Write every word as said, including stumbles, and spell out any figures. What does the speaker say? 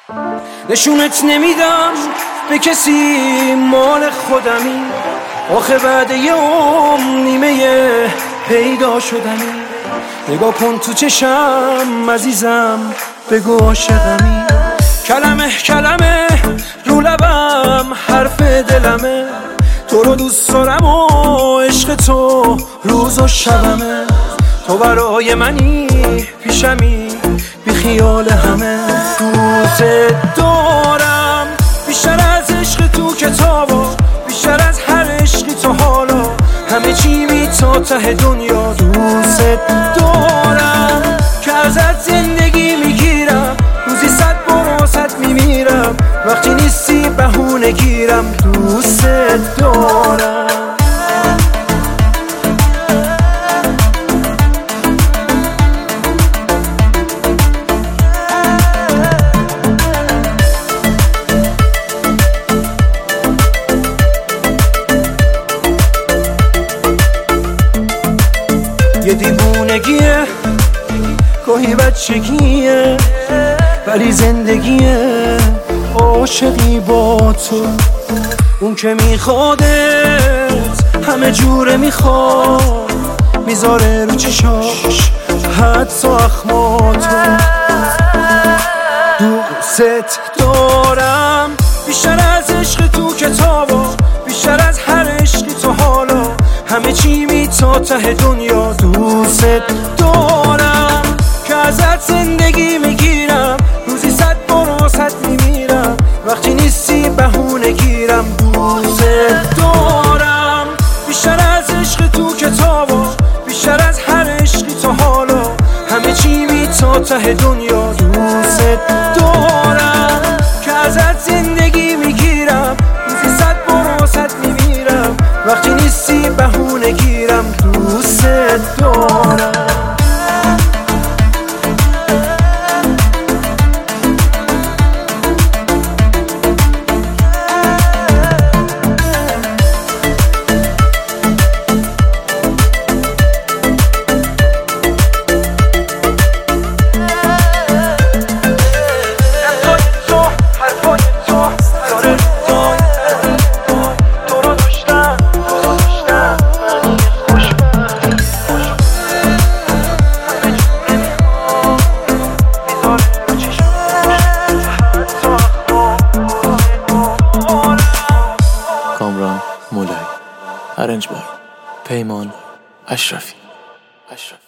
نشونت نمیدم به کسی، مال خودمی. آخه بعد یه عمر نیمه پیدا شدنی. نگاه کن تو چشم عزیزم، بگو عاشقمی. کلمه کلمه رو لبم حرف دلمه. تو رو دوست دارم و عشق تو روز و شبمه. تو برای منی پیشمی، بی خیال همه. دوست دارم بیشتر از عشق تو کتابا، بیشتر از هر عشقی تو حالا. همه چی می تا ته دنیا. دوست دارم که ازت زندگی میگیرم، روزی صد بار واسط میمیرم. وقتی نیستی بهونه گیرم. دوست دارم. یه دیوونگیه، گاهی بچگیه، ولی زندگیه. عاشقی با تو، اون که میخوادت همه جوره میخواد، میذاره رو چشاش حتی اخماتو. دوست دارم بیشتر از عشق تو کتابا، بیشتر از هر عشقی تو حالا. همه چی می تا ته دنیا. دوست دارم که ازت زندگی میگیرم، روزی صد بار واسط میمیرم. وقتی نیستی بهونه گیرم. دوست دارم بیشتر از عشق تو کتابا، بیشتر از هر عشقی تو حالا. همه چی می تا ته دنیا. دوست دارم که ازت زندگی میگیرم، روزی صد بار واسط میمیرم. وقتی نیستی بهونه گیرم. دوست دارم. کامران مولایی، ارنج بای پیمان اشرفی. اشرفی